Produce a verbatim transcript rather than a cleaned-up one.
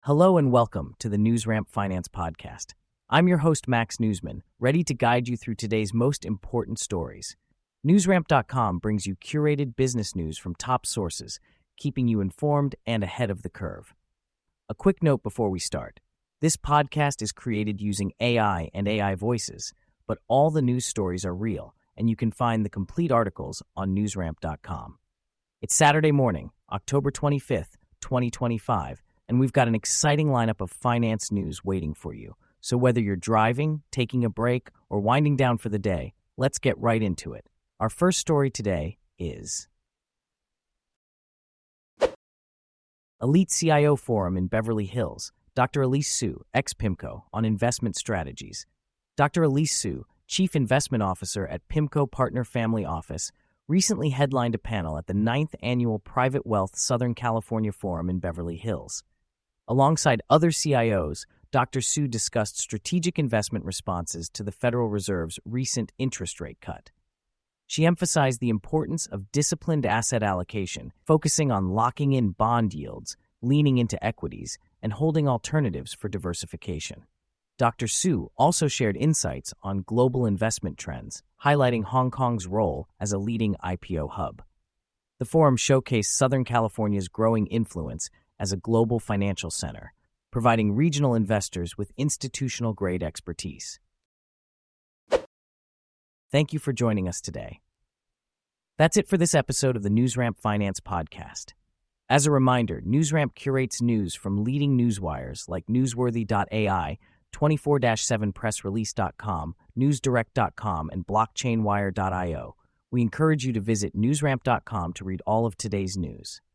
Hello and welcome to the NewsRamp Finance Podcast. I'm your host, Max Newsman, ready to guide you through today's most important stories. NewsRamp dot com brings you curated business news from top sources, keeping you informed and ahead of the curve. A quick note before we start. This podcast is created using A I and A I voices, but all the news stories are real, and you can find the complete articles on NewsRamp dot com. It's Saturday morning, October twenty-fifth, twenty twenty-five, and we've got an exciting lineup of finance news waiting for you. So whether you're driving, taking a break, or winding down for the day, let's get right into it. Our first story today is Elite C I O Forum in Beverly Hills. Doctor Elise Su, ex-PIMCO, on investment strategies. Doctor Elise Su, Chief Investment Officer at PIMCO Partner Family Office, recently headlined a panel at the ninth Annual Private Wealth Southern California Forum in Beverly Hills. Alongside other C I Os, Doctor Su discussed strategic investment responses to the Federal Reserve's recent interest rate cut. She emphasized the importance of disciplined asset allocation, focusing on locking in bond yields, leaning into equities, and holding alternatives for diversification. Doctor Su also shared insights on global investment trends, highlighting Hong Kong's role as a leading I P O hub. The forum showcased Southern California's growing influence as a global financial center, providing regional investors with institutional-grade expertise. Thank you for joining us today. That's it for this episode of the NewsRamp Finance Podcast. As a reminder, NewsRamp curates news from leading newswires like newsworthy dot A I, twenty-four seven press release dot com, newsdirect dot com, and blockchain wire dot io. We encourage you to visit newsramp dot com to read all of today's news.